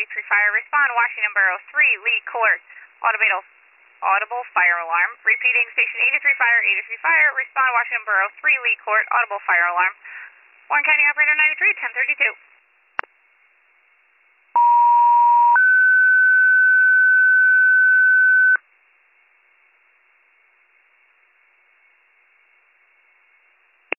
83 Fire, respond Washington Borough 3, Lee Court, audible fire alarm. Repeating, Station 83 Fire, 83 Fire, respond Washington Borough 3, Lee Court, audible fire alarm. Warren County Operator 93, 1032.